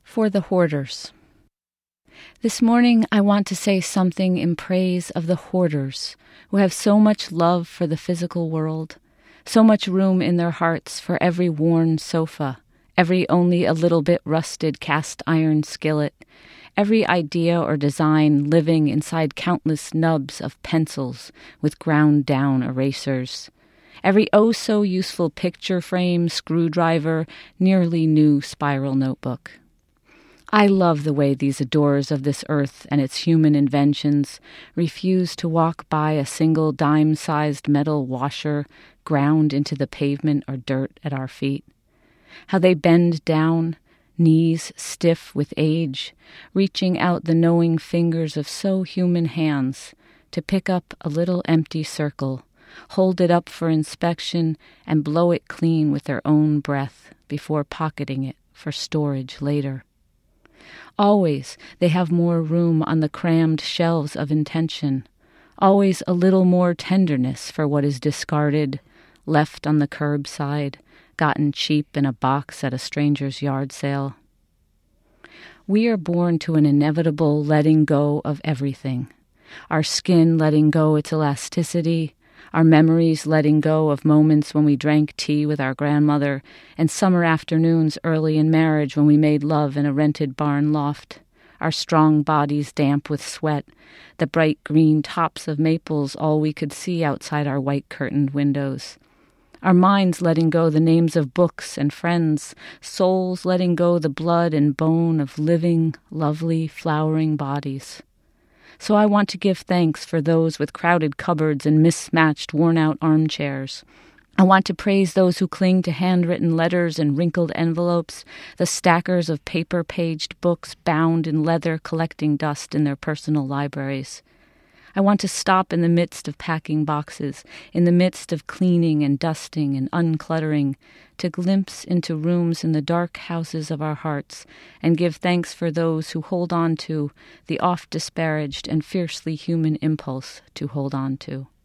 For the hoarders. This morning I want to say something in praise of the hoarders who have so much love for the physical world, so much room in their hearts for every worn sofa, every only a little bit rusted cast iron skillet, every idea or design living inside countless nubs of pencils with ground down erasers, every oh-so-useful picture frame, screwdriver, nearly new spiral notebook. I love the way these adorers of this earth and its human inventions refuse to walk by a single dime-sized metal washer ground into the pavement or dirt at our feet. How they bend down, knees stiff with age, reaching out the knowing fingers of so human hands to pick up a little empty circle, hold it up for inspection, and blow it clean with their own breath before pocketing it for storage later. Always they have more room on the crammed shelves of intention, always a little more tenderness for what is discarded, left on the curbside, gotten cheap in a box at a stranger's yard sale. We are born to an inevitable letting go of everything, our skin letting go its elasticity, our memories letting go of moments when we drank tea with our grandmother, and summer afternoons early in marriage when we made love in a rented barn loft, our strong bodies damp with sweat, the bright green tops of maples all we could see outside our white-curtained windows, our minds letting go the names of books and friends, souls letting go the blood and bone of living, lovely, flowering bodies. So I want to give thanks for those with crowded cupboards and mismatched, worn-out armchairs. I want to praise those who cling to handwritten letters and wrinkled envelopes, the stackers of paper-paged books bound in leather collecting dust in their personal libraries. I want to stop in the midst of packing boxes, in the midst of cleaning and dusting and uncluttering, to glimpse into rooms in the dark houses of our hearts and give thanks for those who hold on to the oft-disparaged and fiercely human impulse to hold on to.